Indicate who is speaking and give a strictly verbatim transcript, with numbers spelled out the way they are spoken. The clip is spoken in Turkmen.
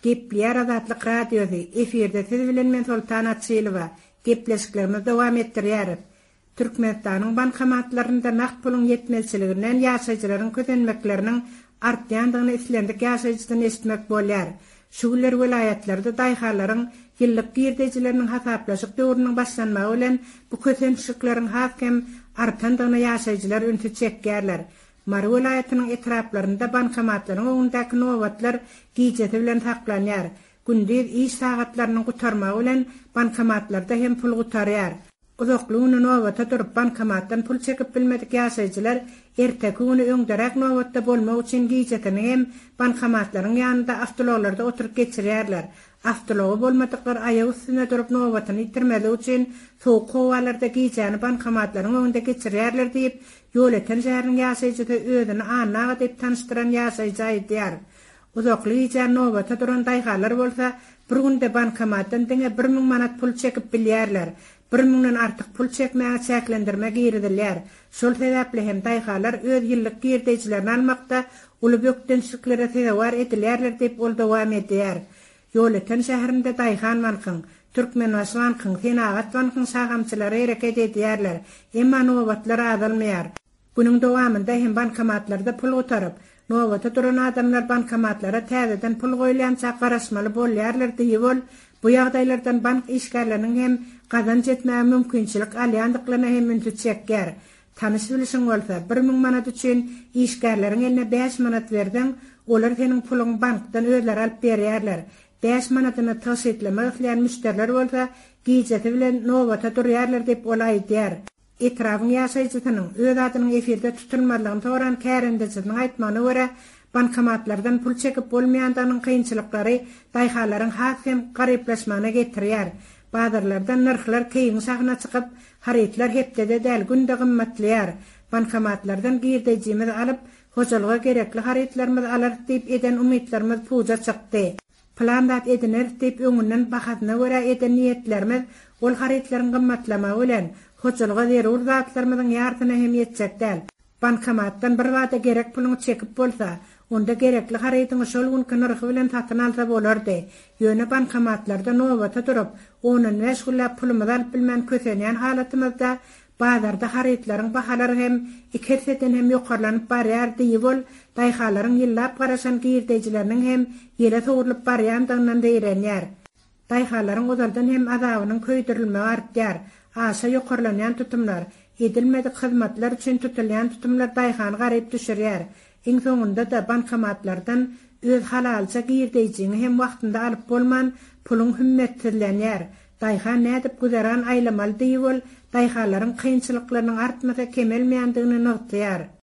Speaker 1: Gepler adatlyk radiozy efirde siz bilen men Sultan Atçylova gepleşiklerimiz dowam etdirýär. Türkmenistanyň bankomatlarynda naqd pulun yetmezçiliginden ýaşaýjylaryň közenmekleriniň artýandygyny islendik ýaşaýjydan esitmek bolýar. Şuguller welaýatlarda daýhalaryň ýyllyk girdejileriniň hasaplaşyk döwrüniň başlanmagy bilen bu közençilikleriň haskem artandygyny ýaşaýjylar ünsü çekýärler. Mary welaýatynyň etraplarynda bankomatlaryň öňündeki nowatlar giýjeti bilen saklanýar. Gündüz iş sagatlaryny gutarmagy bilen bankomatlarda hem pul gutarýar. Uzaklygyny nowata durup bankomatdan pul çekip bilmedik ýaşaýjylar erteki güni öňderek nowatda bolmak üçin giýjetini hem bankomatlaryň ýanynda awtologlarda oturup geçirýärler. Awtology bolmadyklar aýagy üstüne durup nowatyny ýitirmeli üçin soğuk howalarda giýjeni bankomatlaryň öňünde geçirýärler diýip ýoleten şäheriniň ýaşaýjysy özüni annaga diýip tanıştyran ýaşaýjy aýdýar. Uzakly ýa nowata duran daýgalar bolsa bir günde bankomatdan diňe bir ming manat pul çekip bilýärler. bir mingden artyk pul çekmäge çäklendirme giýrilýär. Şol sebäpli hem daýgalar öz ýyllyk girdejilerini almakda uly bökdençliklere sebäp edilýärler diýip ol dowam edýär. Ýoleten şäherinde daýgan bankyň, Türkmenbaşy bankyň, Senagat bankyň sagamçylary hereket edýärler. Emma nowatlar azalmaýar. Bunyň dowamında hem bankomatlarda pul gotaryp, nowata duran adamlar bankomatlara täzeden pul goýulýança garaşmaly bolýarlar diýip ol. Bu ýagdaýlardan bank işgärleriniň hem gazanç etmäge mümkinçilik alýandyklaryna hem ünsü çekýär. Tanış bilişiň bolsa bir ming manat üçin işgärleriň eline beş manat berdiň, olar seniň pulyň bankdan özleri alyp berýärler. beş manatyny taş etlemek isleýän müşteriler bolsa giýjeti bilen nowata durýarlar diýip ol aýdýar. Etrawyň ýaşaýjysynyň öz adynyň efirde tutulmalygyny soran kärendejiniň aýtmagyna görä bankomatlardan pul çekip bolmaýandanyň kynçylyklary daýhalaryň hasem garyplaşmagyna getirýär. Bazarlardan narxlar keýin sagna çykyp, haritler hepdede däl günde gymmatlýar. Bankomatlardan girdejimiz alyp, hojalyga gerekli haritlerimiz alar diýip eden umytlarymyz puja çykdy. Plandat edilir diýip öňünden bahadyna görä eden niýetlerimiz ol haritleriň gymmatlamagy bilen hojalyga zerur zatlarymyzyň ýardyna hem ýetjek däl. Bankomatdan bir wada gerek puluny çekip bolsa, onda gerekli harityny şol günkü narxy bilen satyn alsa bolardy. Ýöne bankomatlarda nowata durup, onu meşgullap pulumyzy alyp bilmän kösenýän halatymyzda bazarda haritlaryň bahalary hem ikiseden hem ýokarlanyp barýar diýip ol, daýhalaryň ýyllap garaşan girdejileriniň hem ýele sowurlyp barýandygyny diýrenýär. Daýhalaryň ozaldan hem azabynyň köýdürilmegi artýar. Aşa ýokarlanýan tutumlar, edilmedik hyzmatlar üçin tutulýan tutumlar daýhany garyp düşürýär. Iň soňunda da bankomatlardan öz halalça girdejini hem wagtynda alyp bolman pulun hümmetlenýär. Daýhan nädip güzeran aýlamaly diýip ol, daýhalaryň kynçylyklarynyň artmasa kemelmeýändigini noktaýar.